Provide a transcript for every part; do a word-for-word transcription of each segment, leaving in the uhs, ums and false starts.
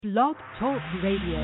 Blog Talk Radio.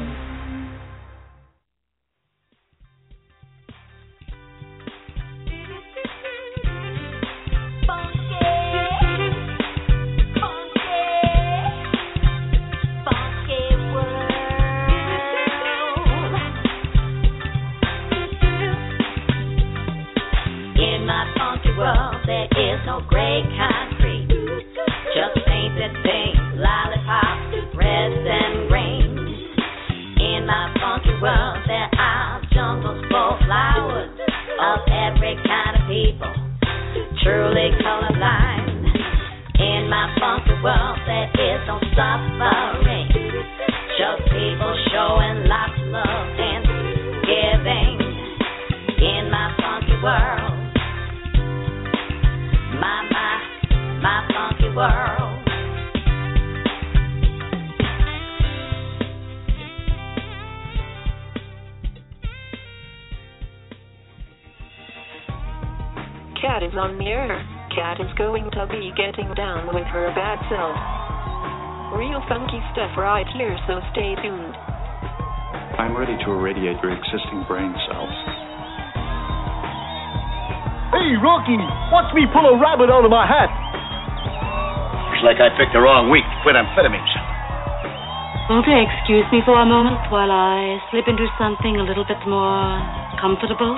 World, there is no gray concrete, just painted things, lollipops, reds and greens. In my funky world, there are jungles full of flowers of every kind of people, truly colorblind. In my funky world, there is no suffering, just people showing lots of love and giving. In my funky world, My, my, my funky world. Cat is on the air. Cat is going to be getting down with her bad self. Real funky stuff right here, so stay tuned. I'm ready to irradiate your existing brain cells. Hey, Rocky, watch me pull a rabbit out of my hat. Looks like I picked the wrong week to quit amphetamines. Won't you excuse me for a moment while I slip into something a little bit more comfortable?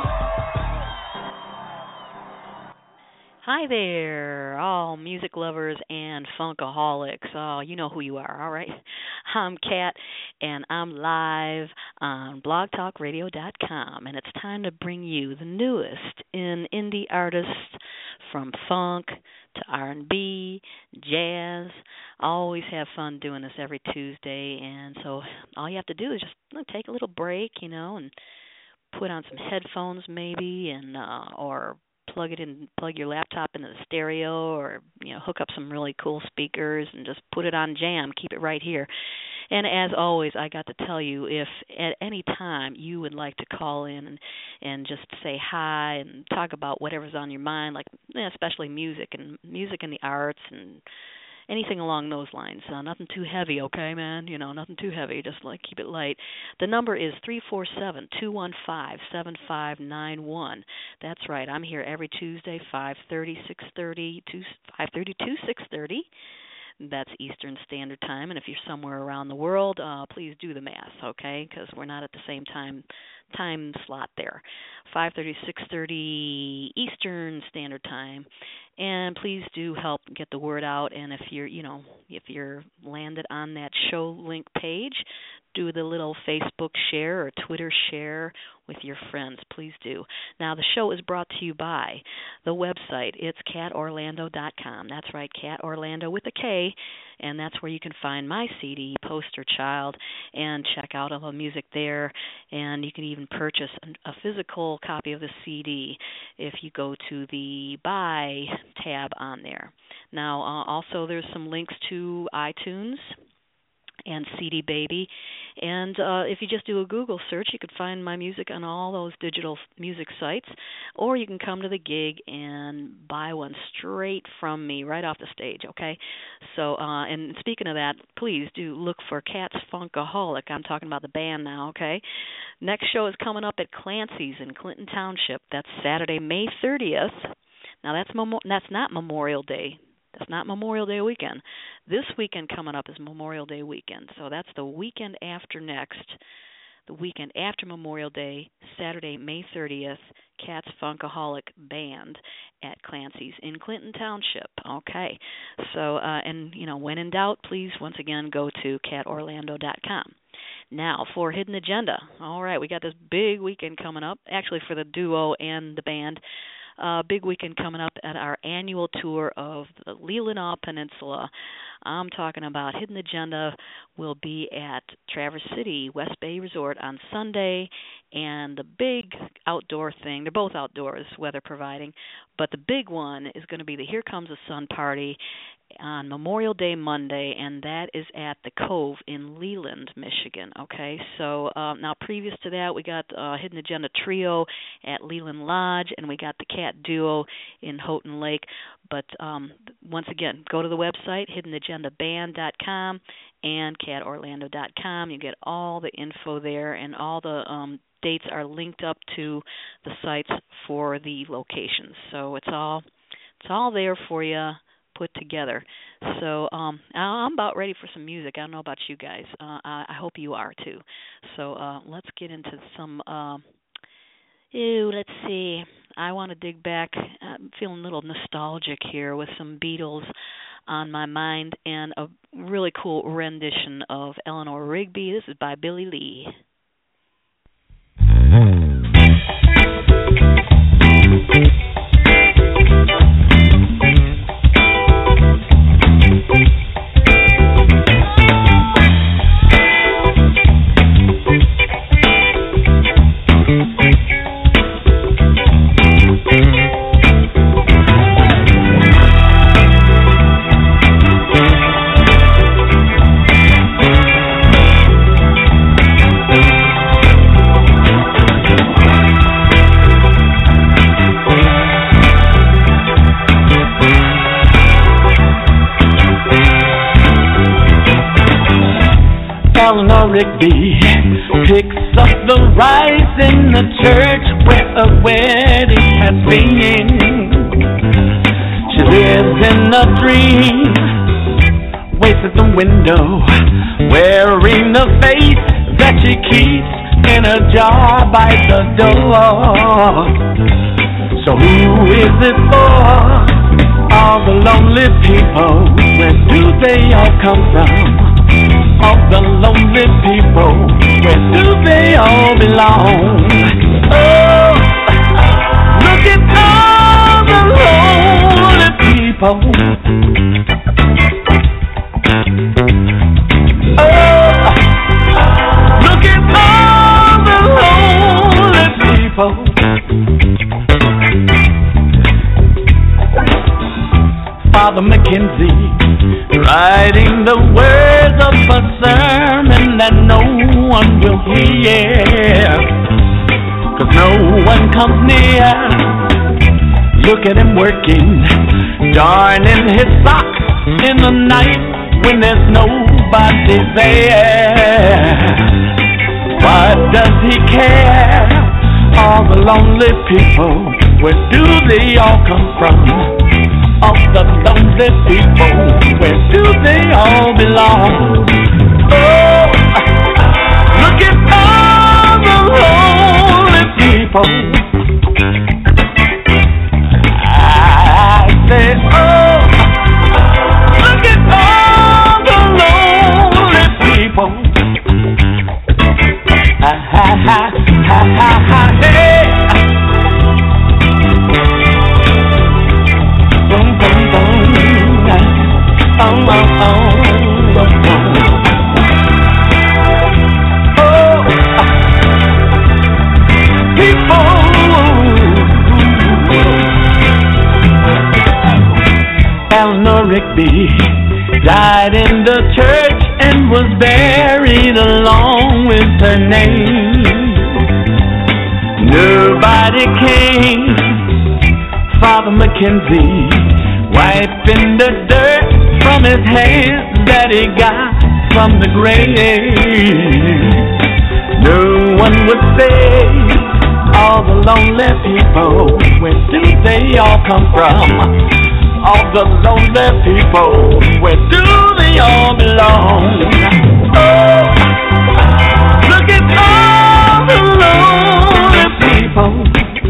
Hi there, all music lovers and funkaholics. Oh, you know who you are, all right? I'm Kat, and I'm live on blog talk radio dot com, and it's time to bring you the newest in indie artists from funk to R and B, jazz. I always have fun doing this every Tuesday, and so all you have to do is just you know, take a little break, you know, and put on some headphones maybe, and uh, or plug it in, plug your laptop into the stereo, or you know, hook up some really cool speakers and just put it on jam. Keep it right here. And as always, I got to tell you, if at any time you would like to call in and, and just say hi and talk about whatever's on your mind, like eh, especially music and music and the arts and anything along those lines. Uh, nothing too heavy, okay, man? You know, nothing too heavy. Just like keep it light. The number is three four seven, two one five, seven five nine one. That's right. I'm here every Tuesday, five thirty, six thirty, five thirty to six thirty. That's Eastern Standard Time. And if you're somewhere around the world, uh, please do the math, okay? Because we're not at the same time time slot there. five thirty, six thirty Eastern Standard Time. And please do help get the word out. And if you're, you know, if you're landed on that show link page, do the little Facebook share or Twitter share with your friends. Please do. Now, the show is brought to you by the website. It's cat orlando dot com. That's right, Cat Orlando with a K. And that's where you can find my C D, Poster Child, and check out all the music there. And you can even purchase a physical copy of the C D if you go to the Buy tab on there. Now, uh, also there's some links to iTunes and C D Baby. And uh, if you just do a Google search, you could find my music on all those digital music sites, or you can come to the gig and buy one straight from me right off the stage, okay? So, uh, and speaking of that, please do look for Cat's Funkaholic. I'm talking about the band now, okay? Next show is coming up at Clancy's in Clinton Township. That's Saturday, May thirtieth. Now, that's memo- that's not Memorial Day. That's not Memorial Day weekend. This weekend coming up is Memorial Day weekend. So that's the weekend after next, the weekend after Memorial Day, Saturday, May thirtieth, Cat's Funkaholic Band at Clancy's in Clinton Township. Okay. So, uh, and, you know, when in doubt, please, once again, go to cat orlando dot com. Now, for Hidden Agenda. All right, we got this big weekend coming up, actually for the duo and the band. Uh, big weekend coming up at our annual tour of the Leelanau Peninsula. I'm talking about Hidden Agenda will be at Traverse City West Bay Resort on Sunday, and the big outdoor thing, they're both outdoors, weather providing, but the big one is going to be the Here Comes the Sun party on Memorial Day Monday, and that is at the Cove in Leland, Michigan. Okay, so um, now previous to that, we got uh, Hidden Agenda Trio at Leland Lodge, and we got the Cat Duo in Houghton Lake. But um, once again, go to the website, hidden agenda band dot com, and cat orlando dot com. You get all the info there, and all the um, dates are linked up to the sites for the locations. So it's all it's all there for you, put together. So um, I'm about ready for some music. I don't know about you guys. Uh, I, I hope you are too. So uh, let's get into some. Uh, ew, let's see. I want to dig back. I'm feeling a little nostalgic here with some Beatles on my mind and a really cool rendition of Eleanor Rigby. This is by Billy Lee. Eleanor Rigby picks up the rice in the church where a wedding has been. She lives in a dream, waits at the window, wearing the face that she keeps in a jar by the door. So who is it for? All the lonely people, where do they all come from? All the lonely people, where do they all belong? Oh, look at all the lonely people. Oh, look at all the lonely people. Father Mackenzie, writing the words of a sermon that no one will hear, 'cause no one comes near. Look at him working, darning his socks in the night when there's nobody there. What does he care? All the lonely people, where do they all come from? All the lonely people, where do they all belong? Oh, look at all the lonely people. I say, oh, look at all the lonely people. Ha ha ha ha ha ha hey. Oh, oh, oh, oh, oh. People. Eleanor Rigby died in the church and was buried along with her name. Nobody came. Father Mackenzie wiping the dirt from his hands that he got from the grave. No one would save all the lonely people. Where do they all come from? All the lonely people, where do they all belong? Oh, look at all the lonely people.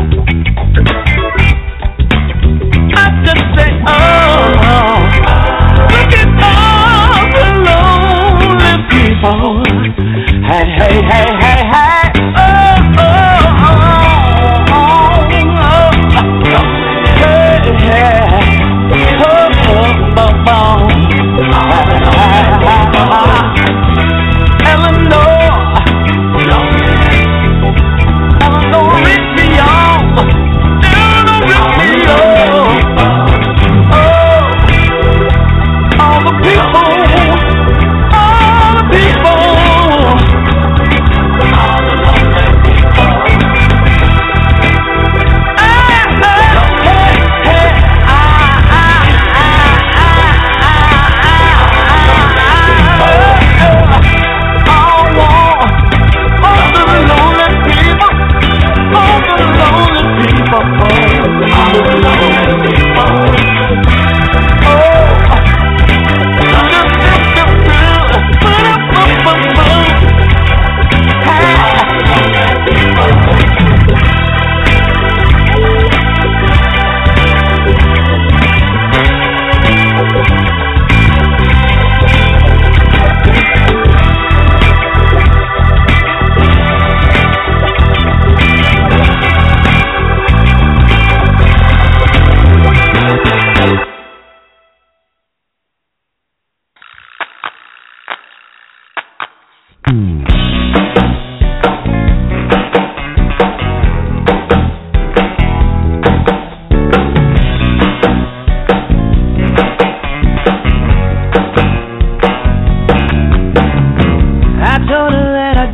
I just say, oh, look at all the lonely people. Hey, hey, hey, hey, hey. Oh, oh, oh, oh, oh. Hey, hey. Oh, oh, oh, oh. Eleanor, Eleanor Rigby, oh, Eleanor Rigby, oh. All the people, all the people,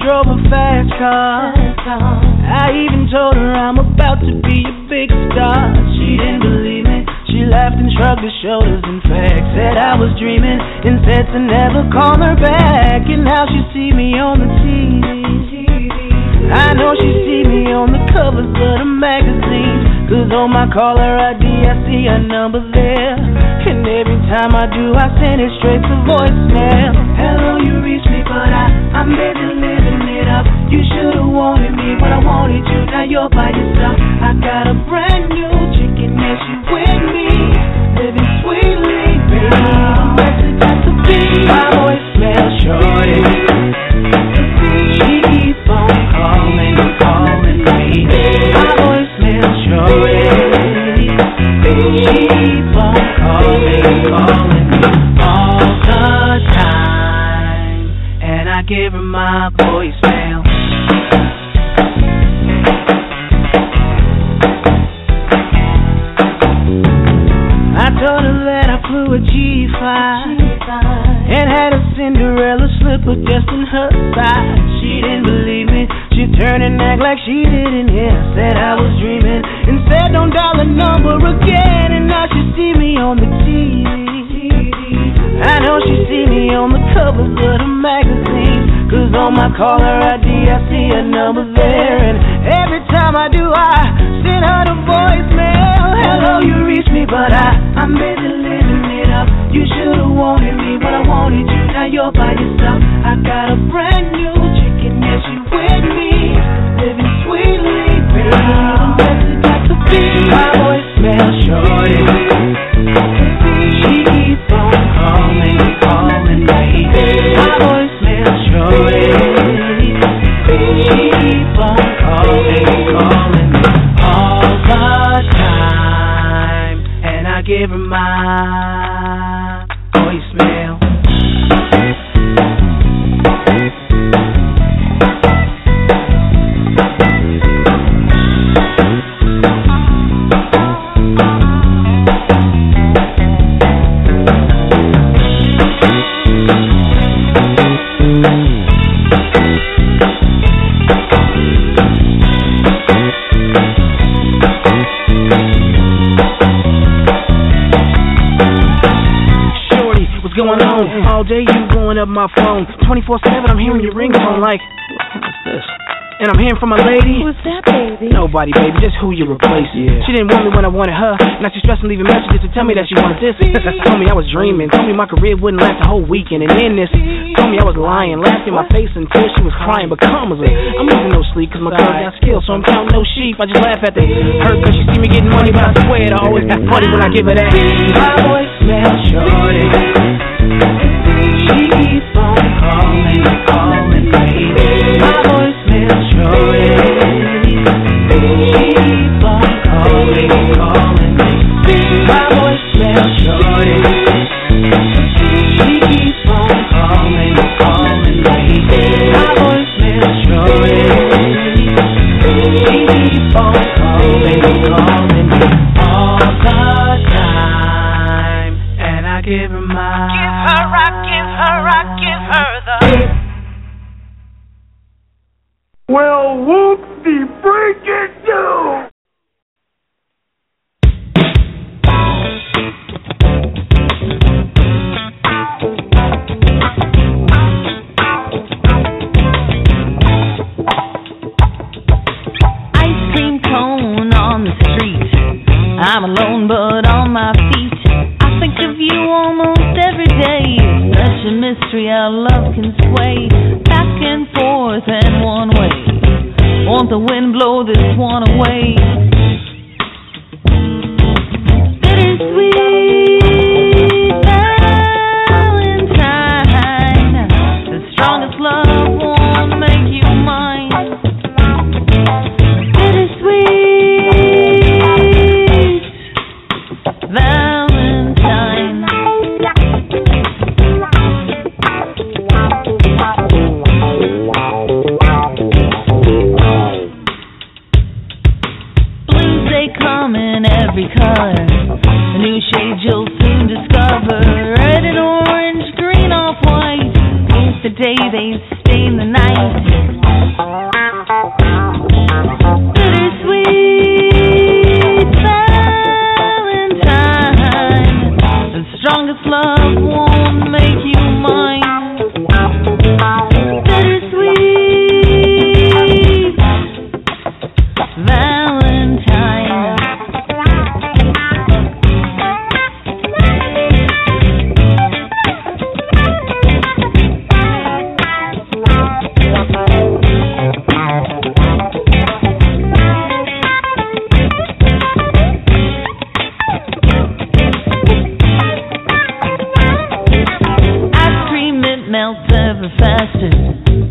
drove a fast car. I even told her I'm about to be a big star. She didn't believe me. She laughed and shrugged her shoulders. In fact, said I was dreaming and said to never call her back. And now she see me on the T V. I know she see me on the covers of the magazines. Cause on my caller I D I see a number there. And every time I do I send it straight to voicemail. Hello, you reached me but I, I'm busy living it up. You should've wanted me when I wanted you. Now you're by yourself. I got a brand new chicken and she with me. Living sweetly, baby. A message has to be my voicemail shorty. She keep on calling, calling me. My voicemail shorty. She keep on calling, calling me all the time. And I give her my voicemail. I told her that I flew a G five and had a Cinderella slipper just in her side. She didn't believe me. She turned and act like she didn't hear. Said I was dreaming and said don't dial the number again. And now she see me on the T V. I know she see me on the covers of the magazines. Cause on my caller I D I see a number there. And every time I do I send her the voicemail. Hello, you reached me but I, I'm busy living it up. You should've wanted me when I wanted you. Now you're by yourself. I got a brand new chicken and she with me. Living sweetly, baby. A message got to be my voicemail shorty. She keep on calling, calling me. My voicemail shorty. She keep on calling, calling me all the time. And I give her my voicemail. Going on all day, you blowing up my phone. twenty-four seven, I'm hearing your ringtone like, what's this? And I'm hearing from my lady. Who's that, baby? Nobody, baby, just who you replace. Yeah. She didn't want me when I wanted her. Now she's stressing, leaving messages to tell me that she wanted this. Told me I was dreaming. Told me my career wouldn't last a whole weekend. And in this, told me I was lying. Laughed in my face until she was crying. But calm as a, I'm losing no sleep cause my girl got skills. So I'm counting no sheep. I just laugh at the hurt cause she see me getting money. But I swear it always got funny when I give her that. My voicemail shorty. She keep on calling, calling me. My voicemail shorty. She keep on calling, calling me. My voicemail shorty. She keep on calling, calling me. My voicemail shorty. She keep on calling, calling me all the time. And I give her my. Give her, I give her, I give her the. Well, whoop-de-freaking-do! Ice cream cone on the street. I'm alone but on my feet. I think of you almost every day. Such a mystery how love can sway back and forth and one way. Won't the wind blow this one away? Bittersweet Valentine. The strongest love won't make you mine. Bittersweet Valentine.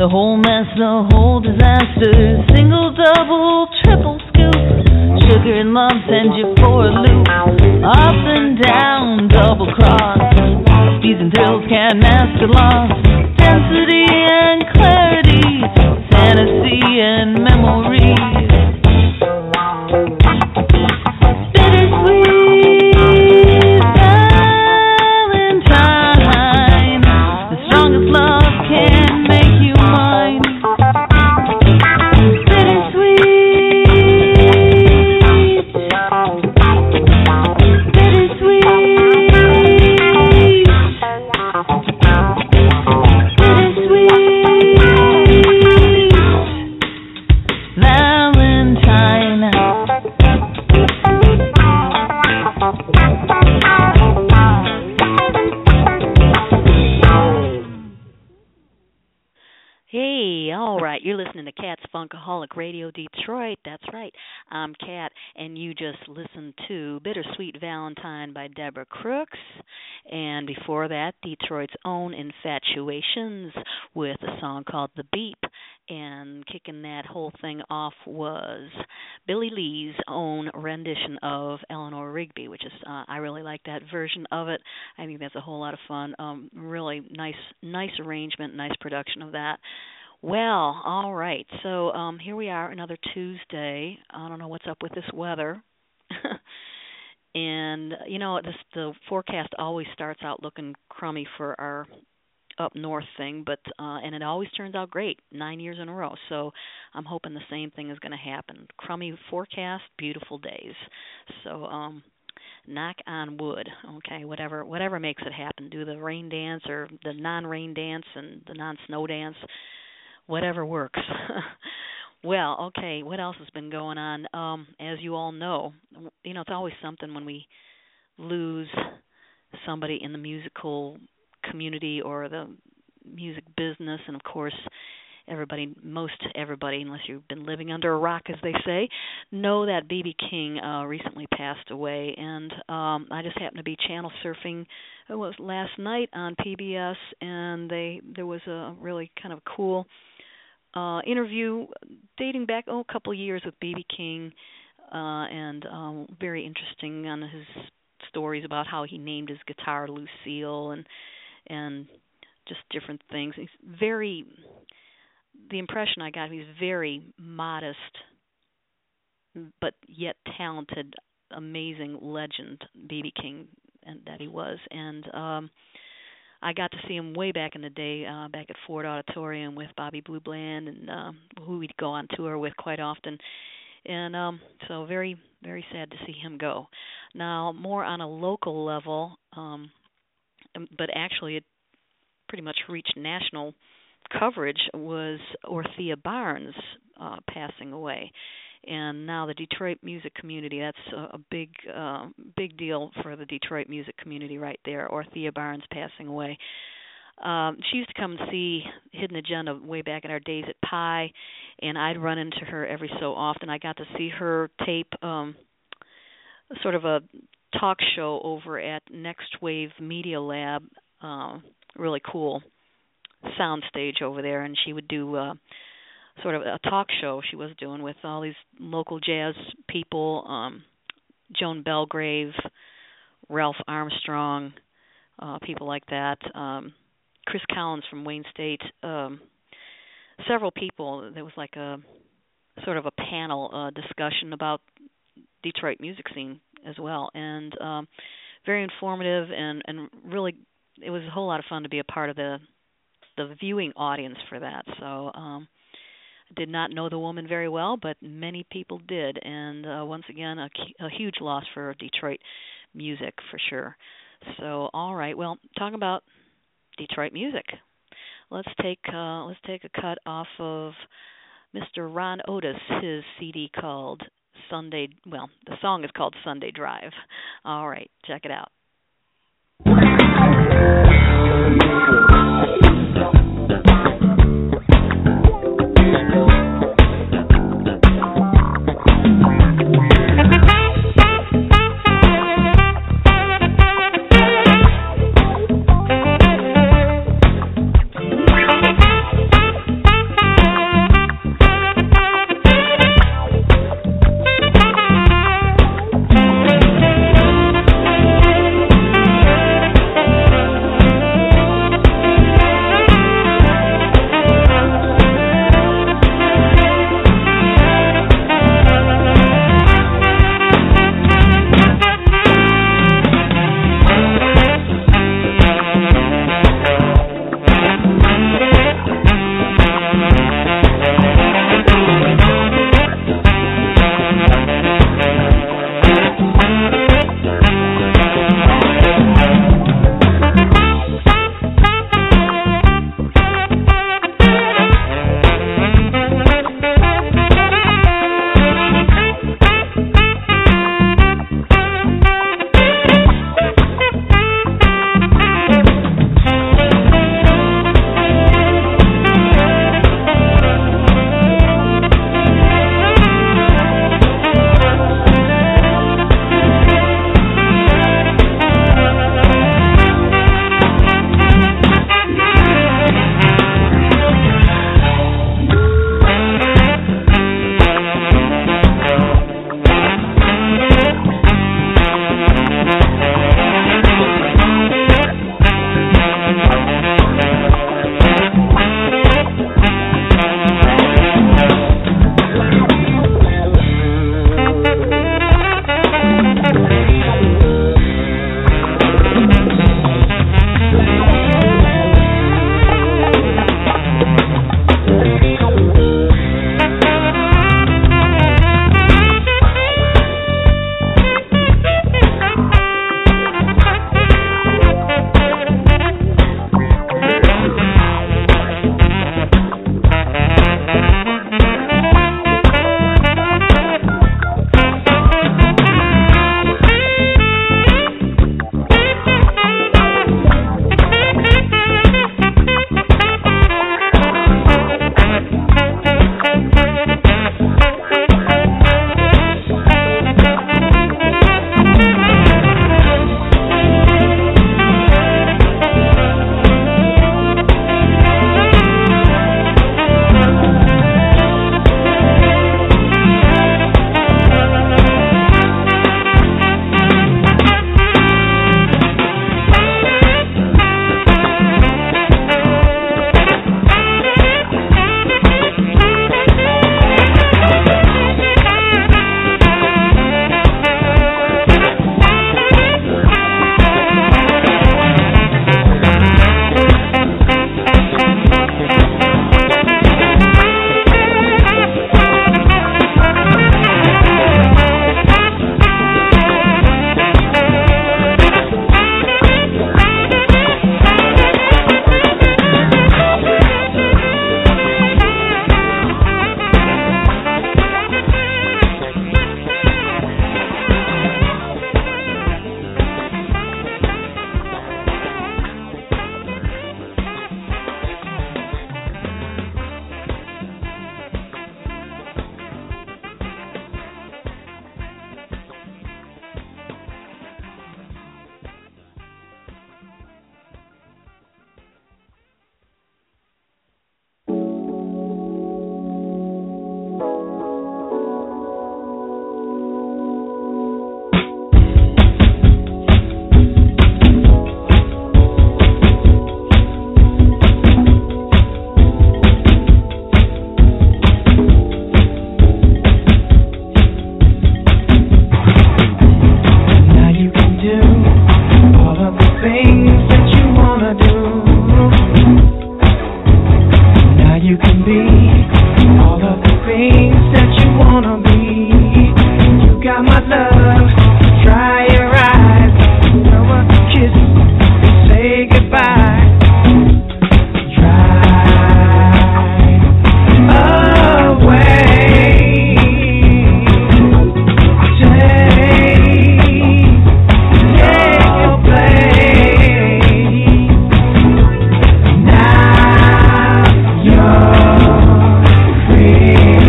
The whole mess, the whole disaster. Single, double, triple scoop. Sugar and love send you for a loop. Up and down, double cross. Bees and pills can't mask the loss. Density and clarity. Fantasy and memory. Bittersweet Valentine. The strongest love can make you mine. Bittersweet. Bittersweet. Bittersweet Valentine. Hey, all right, you're listening to Kat's Funkaholic Radio Detroit. That's right, I'm Kat, and you just listened to Bittersweet Valentine by Deborah Crooks, and before that, Detroit's own Infatuations with a song called The Beep, and kicking that whole thing off was Billy Lee's own rendition of Eleanor Rigby, which is, uh, I really like that version of it. I think that's a whole lot of fun. Um, really nice, nice arrangement, nice production of that. Well, all right, so um, here we are, another Tuesday. I don't know what's up with this weather. And, you know, this, the forecast always starts out looking crummy for our up north thing, but uh, and it always turns out great, nine years in a row. So I'm hoping the same thing is going to happen. Crummy forecast, beautiful days. So um, knock on wood, okay, whatever whatever makes it happen. Do the rain dance or the non-rain dance and the non-snow dance, whatever works. Well, okay, what else has been going on? Um, as you all know, you know, it's always something when we lose somebody in the musical community or the music business, and of course everybody, most everybody, unless you've been living under a rock, as they say, know that B B King uh, recently passed away, and um, I just happened to be channel surfing, it was last night on P B S, and they there was a really kind of cool uh, interview dating back oh, a couple of years with B B King, uh, and um, very interesting on his stories about how he named his guitar Lucille, and and just different things. He's very, the impression I got, he's very modest, but yet talented, amazing legend, B B King, and that he was. And um, I got to see him way back in the day, uh, back at Ford Auditorium with Bobby Blue Bland, and uh, who we'd go on tour with quite often. And um, so very, very sad to see him go. Now, more on a local level, um, but actually it pretty much reached national coverage, was Orthea Barnes uh, passing away. And now the Detroit music community, that's a, a big uh, big deal for the Detroit music community right there, Orthea Barnes passing away. Um, she used to come and see Hidden Agenda way back in our days at Pi, and I'd run into her every so often. I got to see her tape um, sort of a talk show over at Next Wave Media Lab, uh, really cool soundstage over there, and she would do uh, sort of a talk show she was doing with all these local jazz people, um, Joan Belgrave, Ralph Armstrong, uh, people like that, um, Chris Collins from Wayne State, um, several people. There was like a sort of a panel uh, discussion about Detroit music scene as well, and um, very informative, and, and really it was a whole lot of fun to be a part of the the viewing audience for that. So um, I did not know the woman very well, but many people did, and uh, once again, a, a huge loss for Detroit music for sure. So all right, well, talking about Detroit music, let's take uh, let's take a cut off of Mister Ron Otis, his C D called Sunday, well, the song is called Sunday Drive. All right, check it out. all of the things that you wanna be. You got my love, dry your eyes, blow a kiss, and say goodbye. Drive away, take, take your place. Now you're free.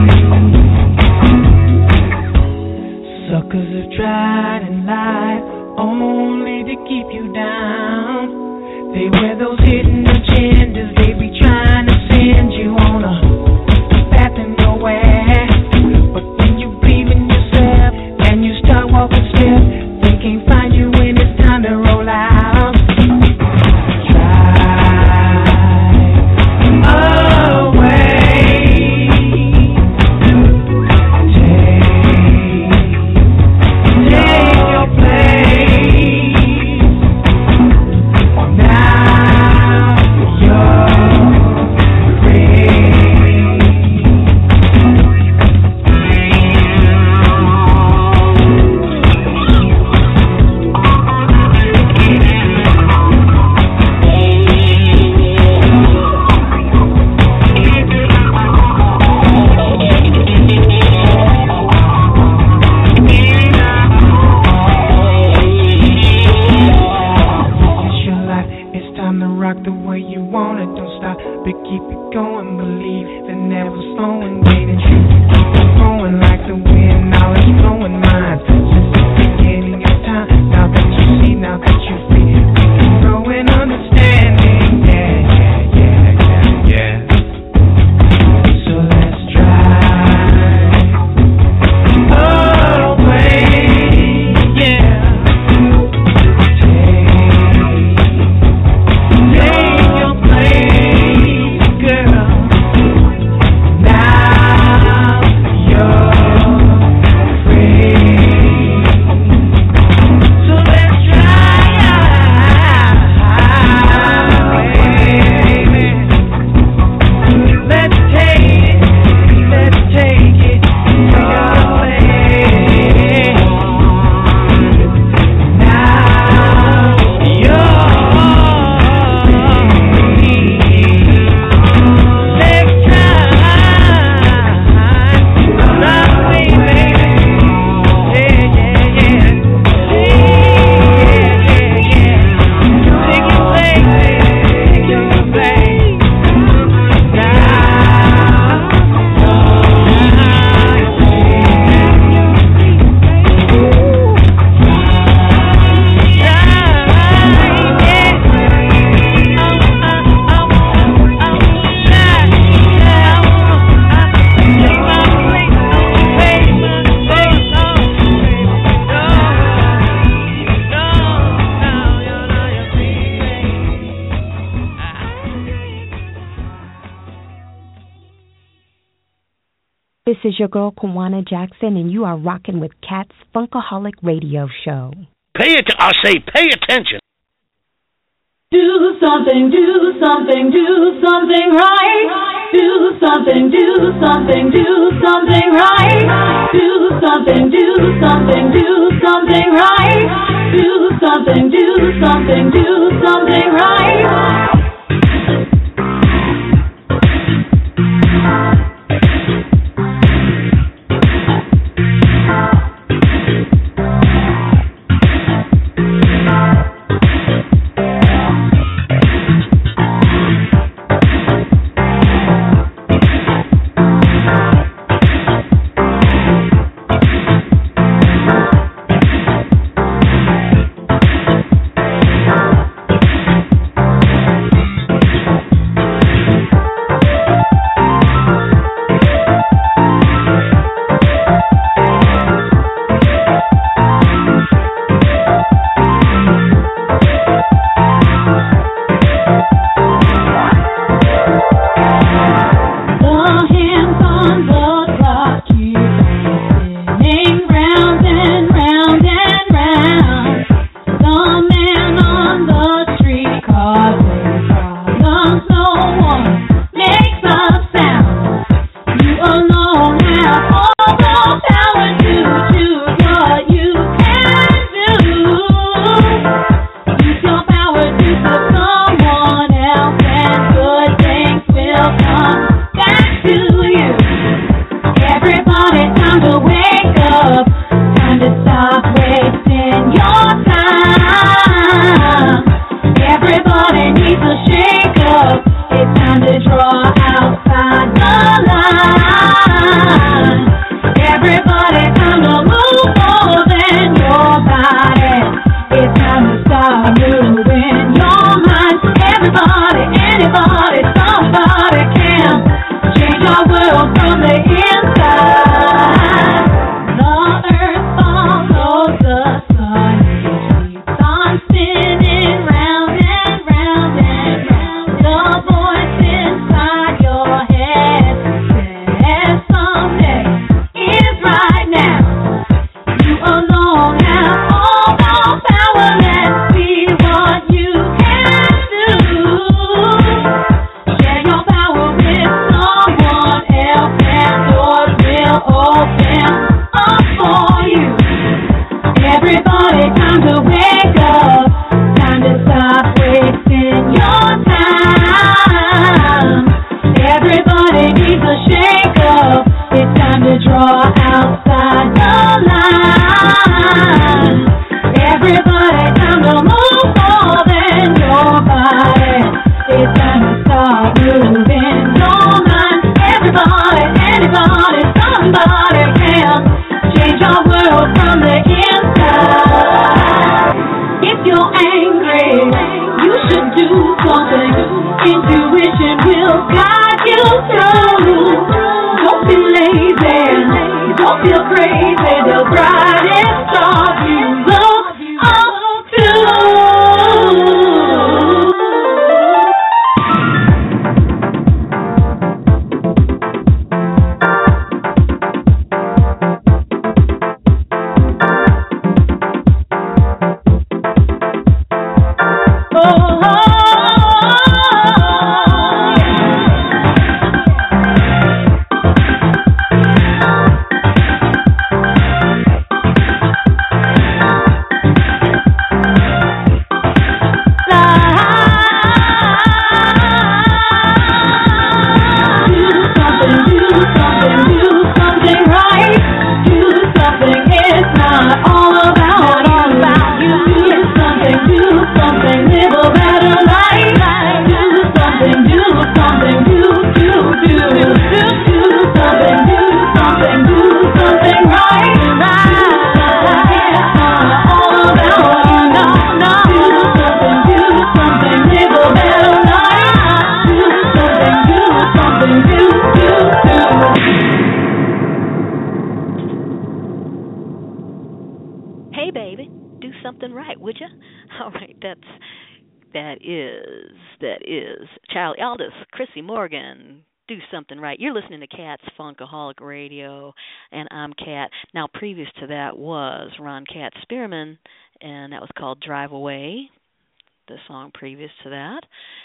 Suckers have tried and lied only to keep you down. They wear those hidden agendas. They be trying to send you on a path to nowhere. But when you believe in yourself and you start walking stiff, they can't find you when it's time to roll out. Drive away, take, take your place. Now you're free. It's your life, it's time to rock the way you want it. Don't stop, but keep it going. Believe that never slowing. Waiting, keep it going like the wind. Now it's flowing mine since the beginning of time. Now that you see, now that you free, we can grow in understanding. Yeah, yeah, yeah, yeah, yeah. So let's drive away. Yeah. Take your place, girl. Now you're free. So let's drive away. Let's take it, let's take it to your place. Now you're free. Let's try right away, baby. Yeah, yeah, yeah. Yeah, yeah, yeah. Take your place, baby. Take your place. Now This is your girl, Kawana Jackson, and you are rocking with Kat's Funkaholic Radio Show. Pay it. I say, pay attention. Do something, do something, do something right. Do something, do something, do something right. Do something, do something, do something right. Do something, do something, do something right. Everybody needs a shake-up. It's time to draw outside the line. Everybody, time to move more than your body. It's time to start moving your mind. Everybody, anybody, somebody can change our world from the inside. If you're angry, you should do something. Intuition will guide you through. Don't be lazy, don't feel crazy. The brightest star you look up to. Charlie Aldous, Chrissy Morgan, Do Something Right. You're listening to Cat's Funkaholic Radio, and I'm Cat. Now, previous to that was Ron Cat Spearman, and that was called Drive Away, the song previous to that.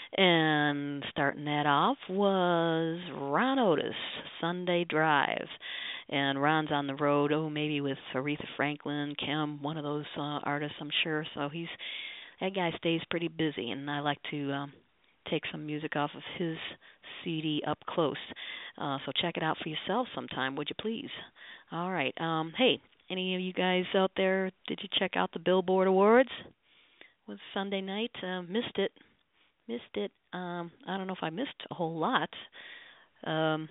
And starting that off was Ron Otis, Sunday Drive. And Ron's on the road, oh, maybe with Aretha Franklin, Kim, one of those uh, artists, I'm sure. So he's that guy stays pretty busy, and I like to um, take some music off of his C D Up Close. Uh, so check it out for yourself sometime, would you please? All right. Um, hey, any of you guys out there, did you check out the Billboard Awards? It was Sunday night. Uh, missed it. Missed it. Um, I don't know if I missed a whole lot. Um,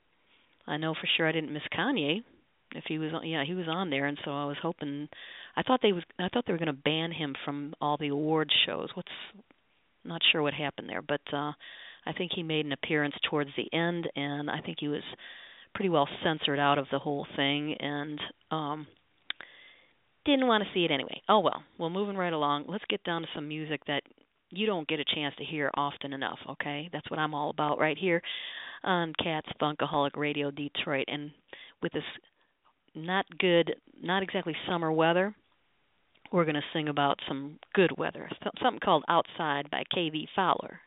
I know for sure I didn't miss Kanye. If he was, on, yeah, he was on there, and so I was hoping. I thought they was. I thought they were going to ban him from all the awards shows. What's Not sure what happened there, but uh, I think he made an appearance towards the end, and I think he was pretty well censored out of the whole thing, and um, didn't want to see it anyway. Oh, well. Well, moving right along, let's get down to some music that you don't get a chance to hear often enough, okay? That's what I'm all about right here on Cat's Funkaholic Radio Detroit, and with this not good, not exactly summer weather, we're going to sing about some good weather. Something called Outside by K V Fowler.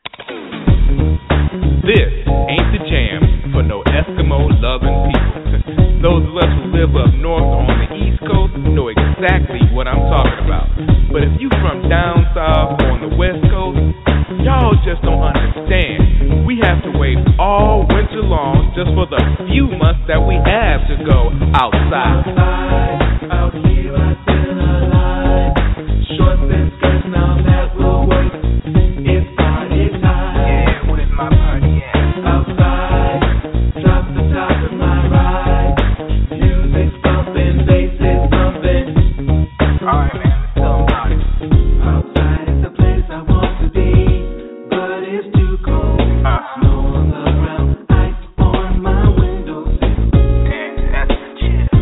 This ain't the jam for no Eskimo-loving people. Those of us who live up north or on the East Coast know exactly what I'm talking about. But if you from down south or on the West Coast, y'all just don't understand. We have to wait all winter long just for the few months that we have to go outside. Outside, out here I feel alive. Shorts and skirts, now that will work. It's party time. Yeah, with my party at? Outside, drop the top of my ride. Music's bumping, bass is bumping. Alright, man, let's tell them about it. Outside is the place I want to be, but it's too cold. Uh. Snow on the ground, ice on my windowsill. Yeah, that's the shit.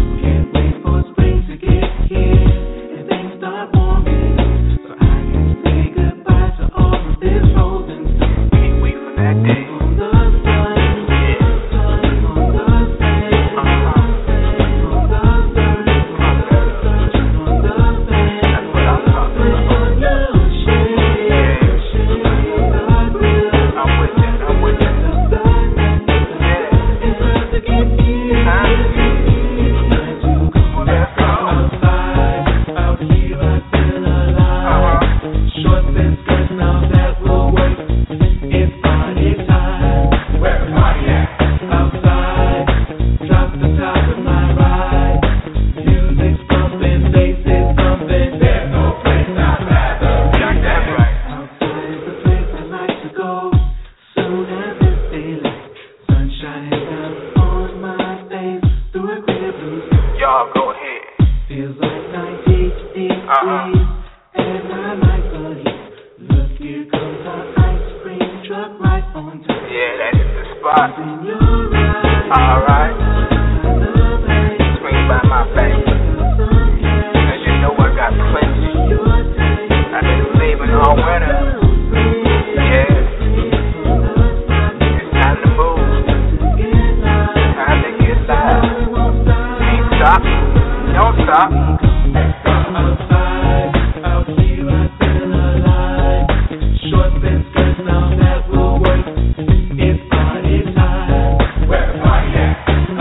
Y'all go ahead. Feels like ninety degrees, Uh-huh. and my life on heat. Look, here comes our ice cream truck right on time. Yeah, that is the spot. In your eyes, All right. love light, Swing by my bank. And you know I got plenty. your taste, I've been leaving all winter. Yeah. It's time to move. Time to get live. Can't stop. Don't stop. outside, out here I feel alive. Shorts and skirts, now that will work. It's party time. Where the party at?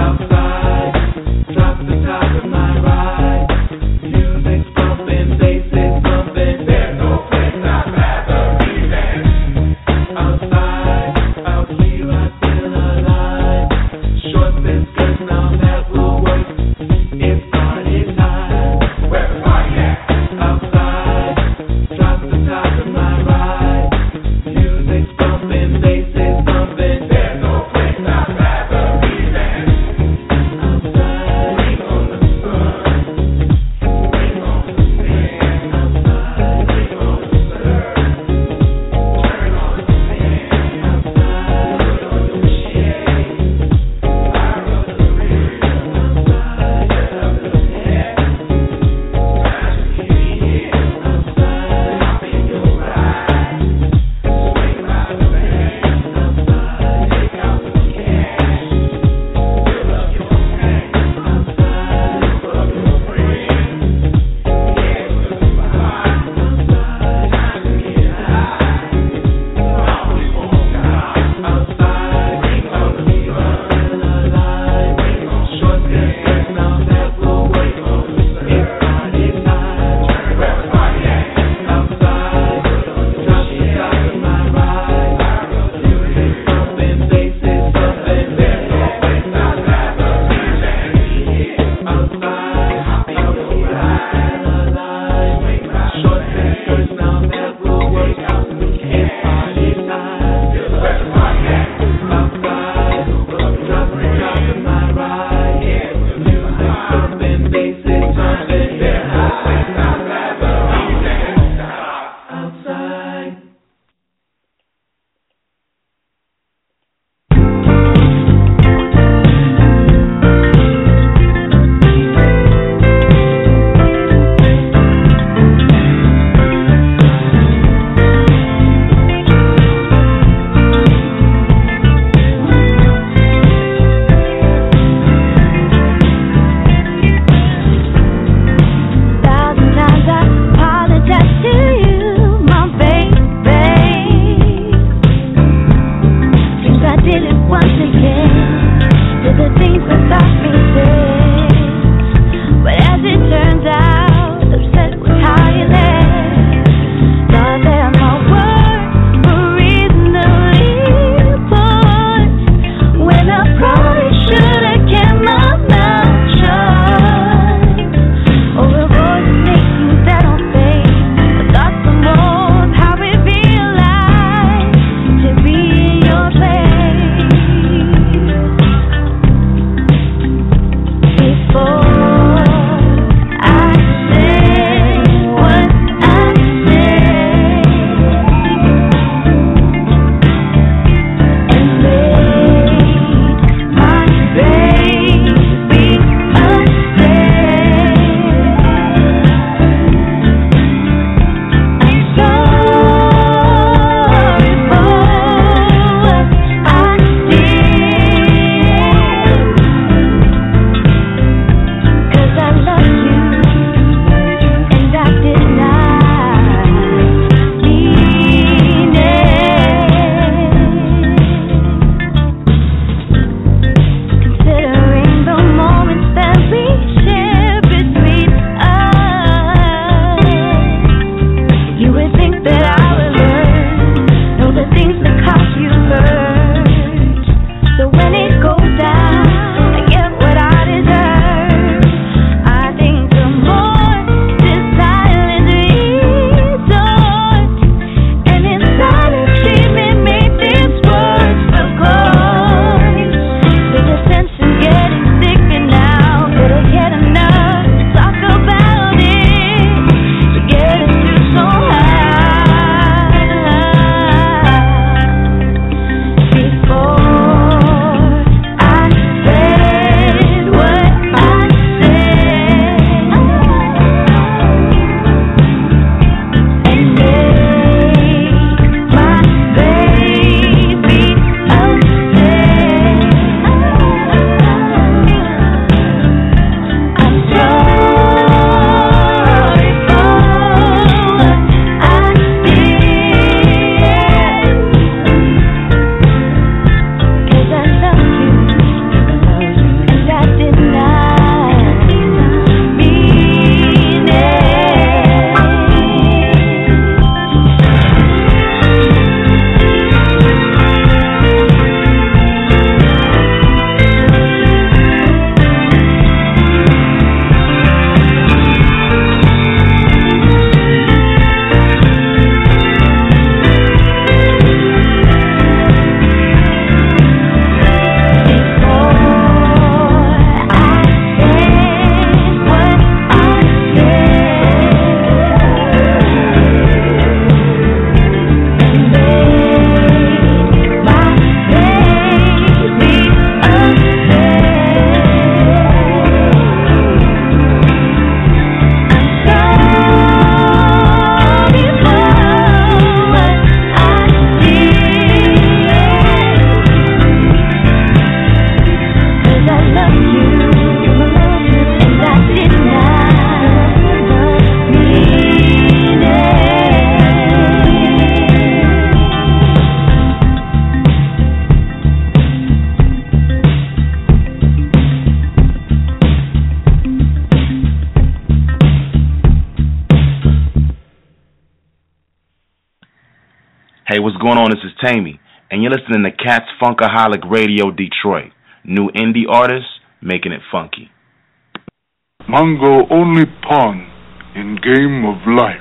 Hey, what's going on? This is Tammy, and you're listening to Cat's Funkaholic Radio Detroit. New indie artists making it funky. Mongo only pawn in game of life.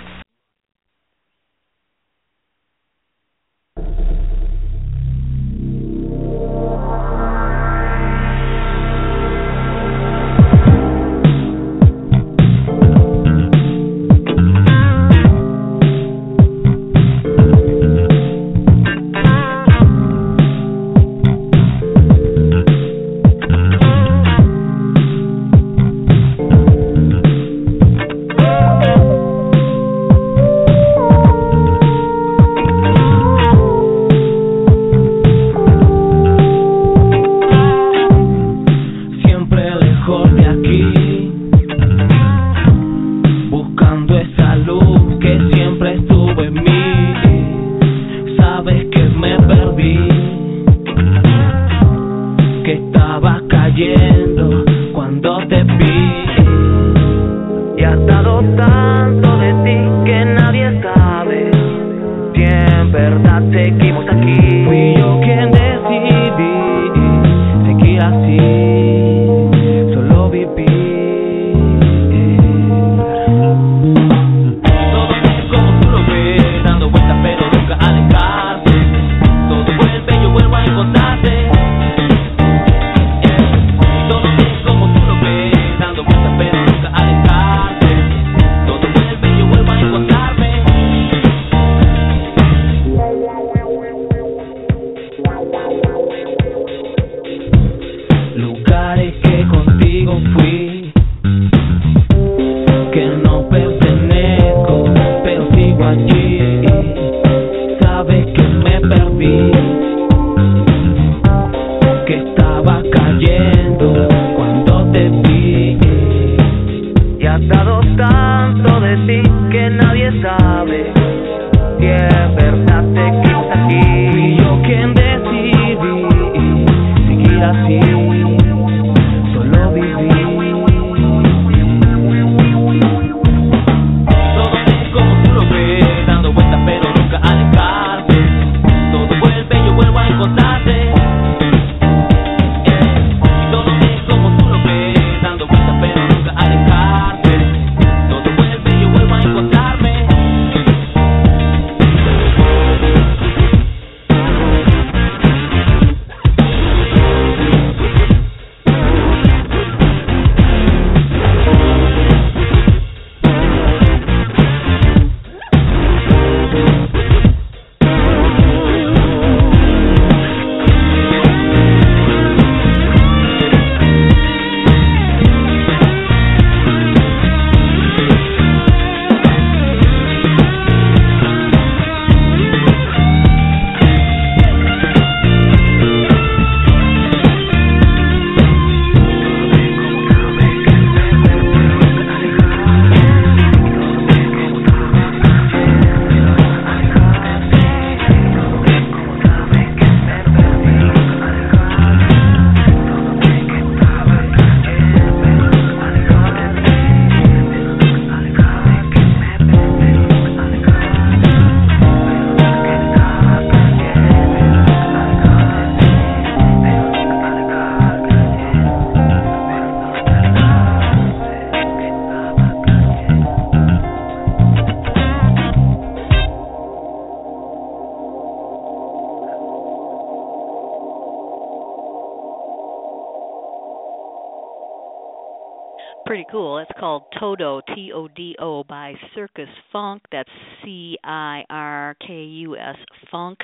Pretty cool. It's called Todo, T O D O, by Circus Funk. That's C I R K U S, Funk,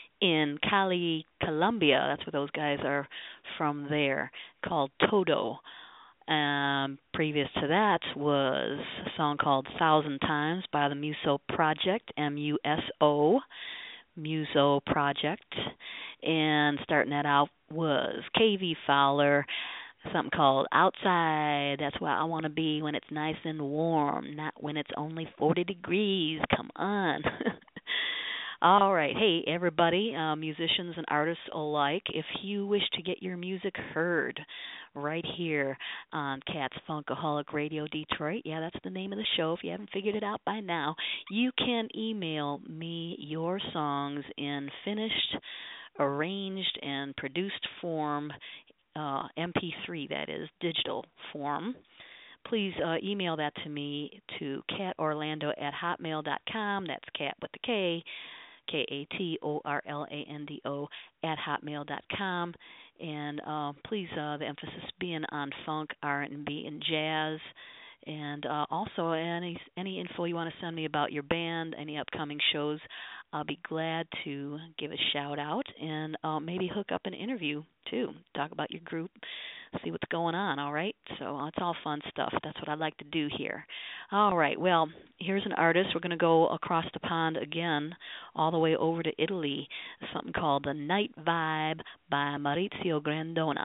in Cali, Colombia. That's where those guys are from there, called Todo. Um, previous to that was a song called Thousand Times by the Muso Project, M U S O, Muso Project. And starting that out was K V Fowler, something called Outside. That's where I want to be when it's nice and warm, not when it's only forty degrees. Come on. All right. Hey, everybody, uh, musicians and artists alike, if you wish to get your music heard right here on Cat's Funkaholic Radio Detroit, yeah, that's the name of the show if you haven't figured it out by now, you can email me your songs in finished, arranged, and produced form, uh, M P three, that is, digital form. Please uh, email that to me to catorlando at hotmail dot com. That's cat with the K, K A T O R L A N D O, at hotmail dot com. And uh, please, uh, the emphasis being on funk, R and B, and jazz. And uh, also any any info you want to send me about your band, any upcoming shows, I'll be glad to give a shout out and uh, maybe hook up an interview too. Talk about your group, see what's going on, all right? So uh, it's all fun stuff. That's what I like to do here. All right, well, here's an artist. We're going to go across the pond again, all the way over to Italy. Something called The Night Vibe by Maurizio Grandona.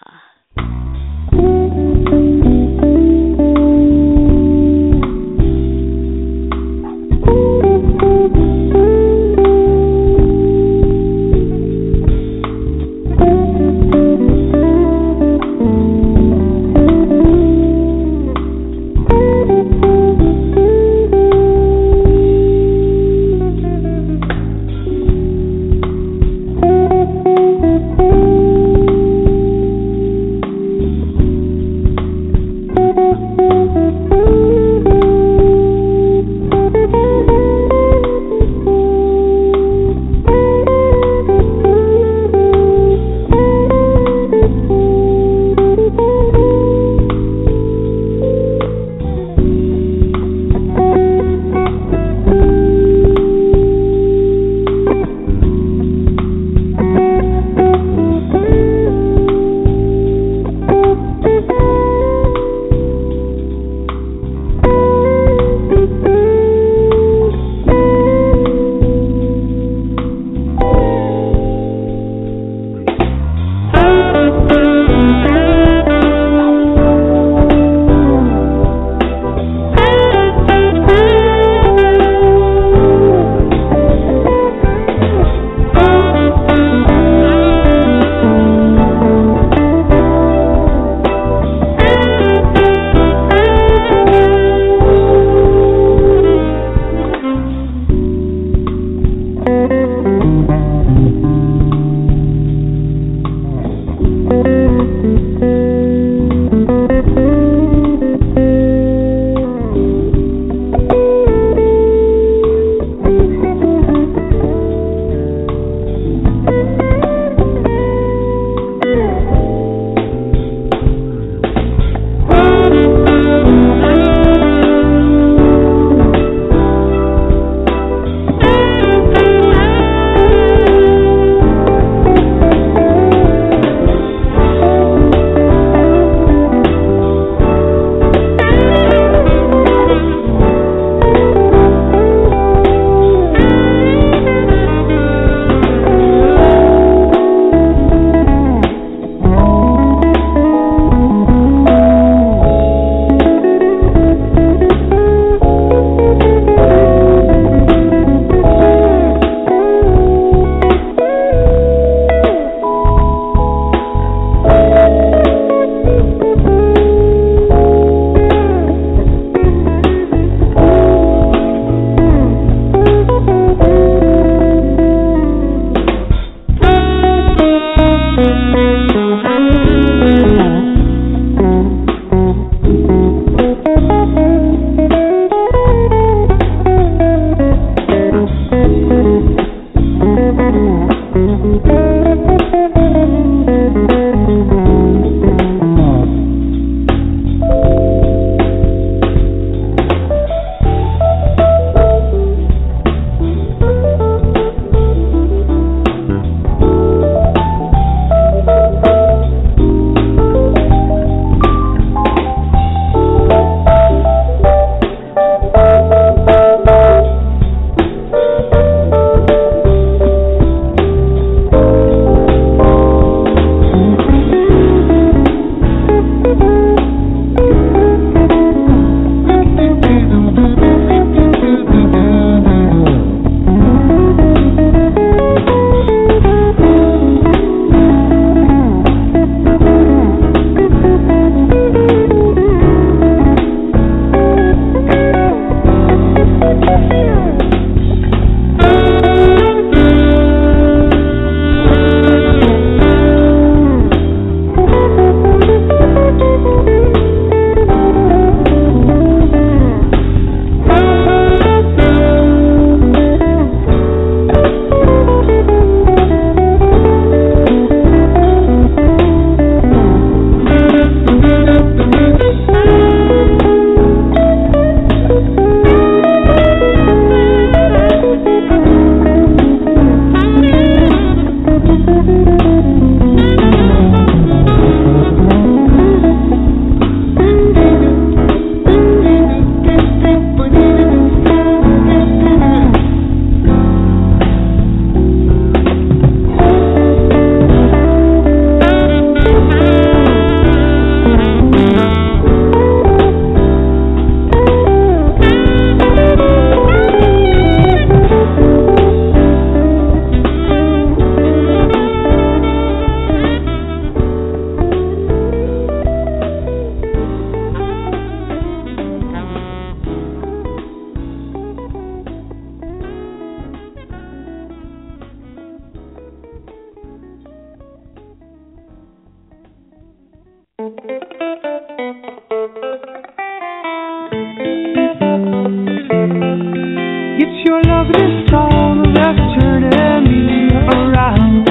It's your love this song that's turning me around.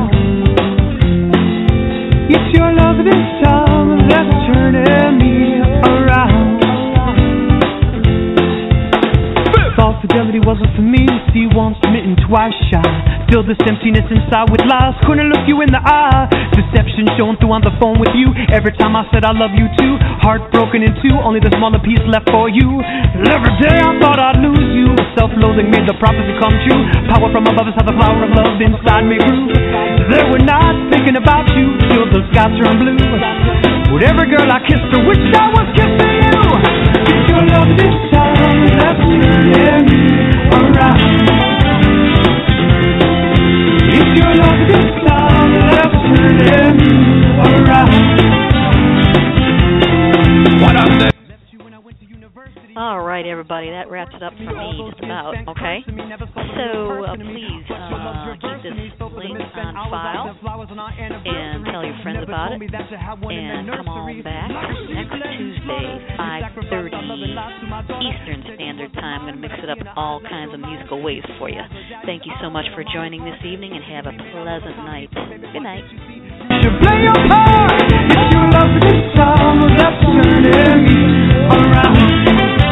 It's your love this song that's turning me around. Thought fidelity wasn't for me. See once smitten, twice shy. Filled this emptiness inside with lies. Couldn't look you in the eye. Deception shown through on the phone with you. Every time I said I love you too. Heart broken in two, only the smaller piece left for you. Every day I thought I'd lose you. Self-loathing made the prophecy come true. Power from above is how the flower of love inside me grew. They were not thinking about you till the sky turned blue. With every girl I kissed, I wished I was kissing you. It's your love this time that's turning me around. It's your love this time that's turning me around. What up there? All right, everybody, that wraps it up for me, just about, okay? So uh, please uh, keep this link on file and tell your friends about it, and come on back next Tuesday, five thirty Eastern Standard Time. I'm going to mix it up in all kinds of musical ways for you. Thank you so much for joining this evening, and have a pleasant night. Good night. To play your part, it's your love this song that's turning me around.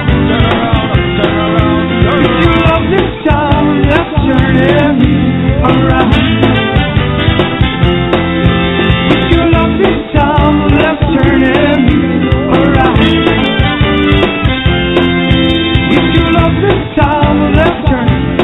It's your love this song that's turning me around. It's your love this song that's turning me around. It's your love this song that's turning me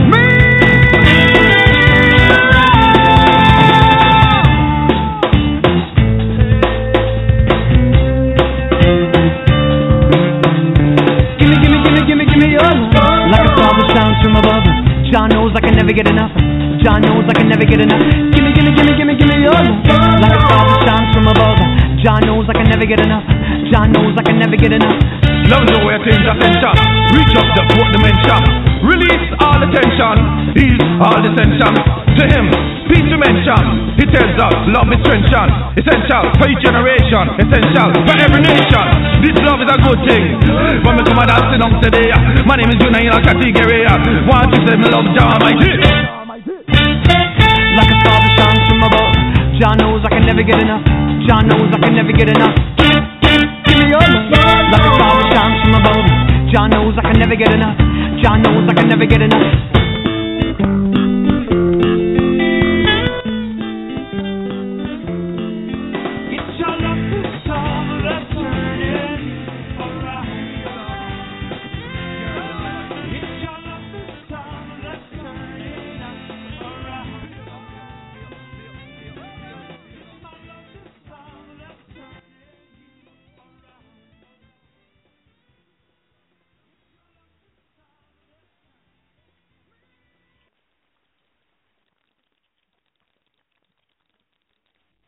from above. John knows I can never get enough. John knows I can never get enough. Gimme, gimme, gimme, gimme, gimme your love. Like a star that shines from above. John knows I can never get enough. John knows I can never get enough. Love the way things are tension. Reach up the fourth dimension. Release all the tension. Ease all the tension. To him, peace dimension. He tells us love is tension. Essential for each generation. Essential for every nation. This love is a good thing. When we come and dance down today, my name is Juna in a category. Want to say me love John, my hit. Like a star that shines from above. John knows I can never get enough. John knows I can never get enough. Give me your love. Like a star that shines from above. John knows I can never get enough. John knows I can never get enough.